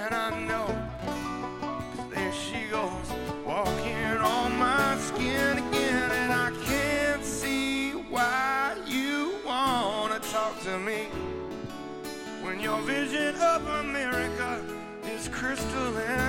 and I know, 'cause there she goes, walking on my skin again, and I can't see why you wanna talk to me when your vision of America is crystalline.